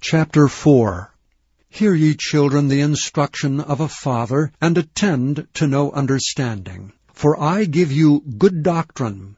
Chapter 4. Hear ye, children, the instruction of a father, and attend to know understanding. For I give you good doctrine.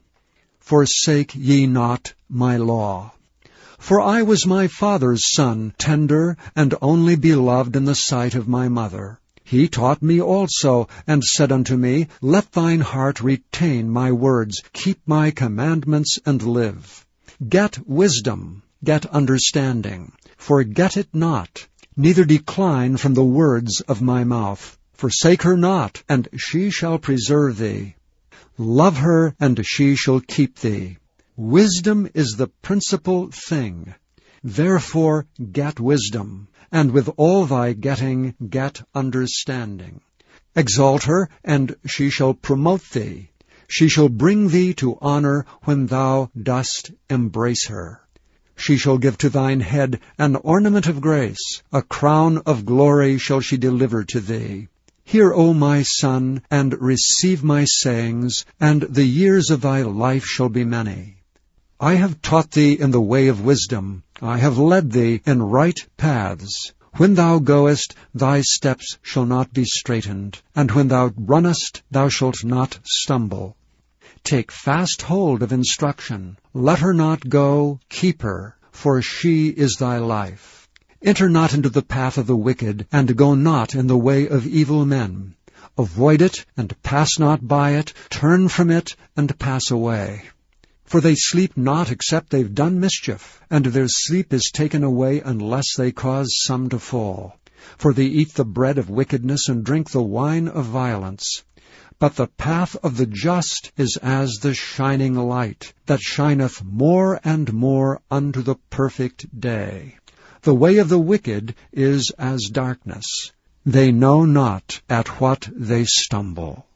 Forsake ye not my law. For I was my father's son, tender and only beloved in the sight of my mother. He taught me also, and said unto me, Let thine heart retain my words, keep my commandments, and live. Get wisdom, get understanding. Forget it not, neither decline from the words of my mouth. Forsake her not, and she shall preserve thee. Love her, and she shall keep thee. Wisdom is the principal thing. Therefore get wisdom, and with all thy getting get understanding. Exalt her, and she shall promote thee. She shall bring thee to honor when thou dost embrace her. She shall give to thine head an ornament of grace. A crown of glory shall she deliver to thee. Hear, O my son, and receive my sayings, and the years of thy life shall be many. I have taught thee in the way of wisdom. I have led thee in right paths. When thou goest, thy steps shall not be straitened, and when thou runnest, thou shalt not stumble. Take fast hold of instruction. Let her not go, keep her, for she is thy life. Enter not into the path of the wicked, and go not in the way of evil men. Avoid it, and pass not by it. Turn from it, and pass away. For they sleep not except they've done mischief, and their sleep is taken away unless they cause some to fall. For they eat the bread of wickedness, and drink the wine of violence. But the path of the just is as the shining light, that shineth more and more unto the perfect day. The way of the wicked is as darkness. They know not at what they stumble.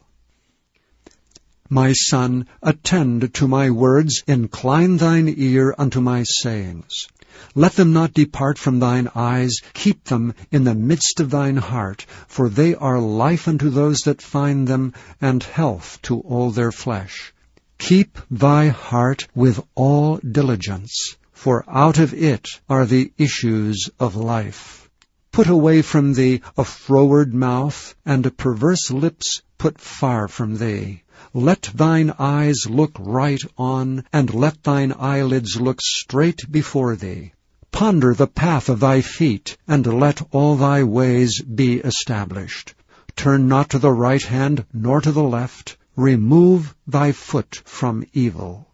My son, attend to my words, incline thine ear unto my sayings. Let them not depart from thine eyes, keep them in the midst of thine heart, for they are life unto those that find them, and health to all their flesh. Keep thy heart with all diligence, for out of it are the issues of life. Put away from thee a froward mouth, and perverse lips put far from thee. Let thine eyes look right on, and let thine eyelids look straight before thee. Ponder the path of thy feet, and let all thy ways be established. Turn not to the right hand, nor to the left. Remove thy foot from evil.